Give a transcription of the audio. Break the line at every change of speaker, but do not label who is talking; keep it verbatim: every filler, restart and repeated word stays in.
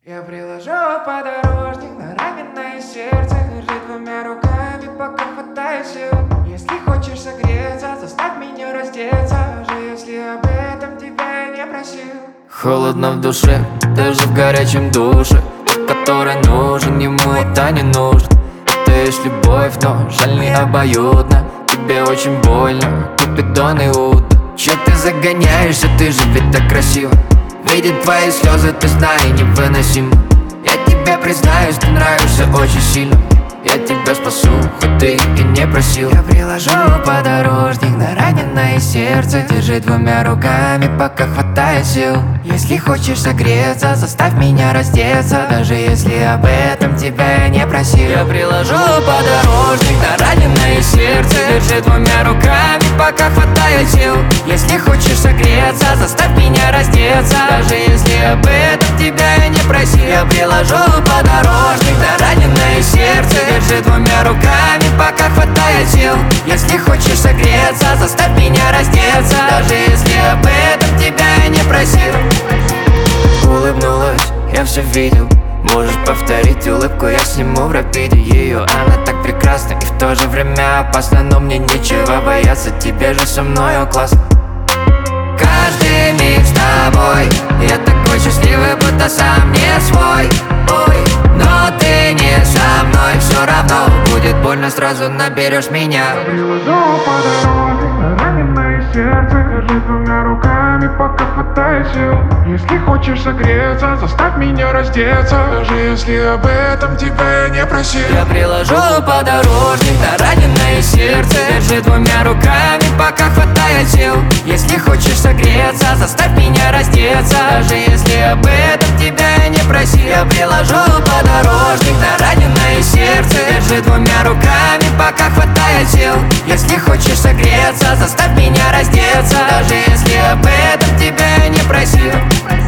Я приложу подорожник на раненое сердце, держи двумя руками, пока хватает сил. Если хочешь согреться, заставь меня раздеться, даже если об этом тебя я не просил.
Холодно в душе, даже в горячем душе, который нужен, ему это не нужно. Это есть любовь, но жаль не обоюдно. Тебе очень больно, Купидон и Уда. Че ты загоняешься, ты же ведь так красиво. Видеть твои слезы, ты знаешь, невыносимо. Я тебе признаюсь, ты нравишься очень сильно. Я тебя спасу, хоть ты и не просил.
Я приложу подорожник на раненое сердце, держи двумя руками, пока хватает сил. Если хочешь согреться, заставь меня раздеться, даже если об этом тебя я не просил.
Я приложу подорожник на раненое сердце,
держи двумя руками, пока хватает сил. Если хочешь согреться, заставь меня раздеться, даже если об этом тебя я не просил. Я приложу подорожник на раненое сердце, держи двумя руками, пока хватает сил. Если хочешь согреться, заставь меня раздеться, даже если об этом тебя я не просил.
Улыбнулась, я все видел. Можешь повторить улыбку, я сниму в рапиде ее. Она так прекрасна и в то же время опасна, но мне нечего бояться, тебе же со мною классно.
Каждый миг с тобой, я такой счастливый, будто сам не свой. Ой, но ты не со мной, все равно будет больно, сразу наберешь меня.
Приложу подорожник на раненое сердце, держи двумя руками, пока хватает сил. Если хочешь согреться, заставь меня раздеться, даже если об этом тебя я не просил.
Я приложу подорожник на раненое сердце, держи двумя руками, пока хватает сил. Если хочешь согреться, заставь меня раздеться, даже если об этом тебя я не просил. Я приложу подорожник на раненое сердце, держи двумя руками, пока хватает сил. Если хочешь согреться, заставь меня раздеться, даже если об этом тебя я не просил.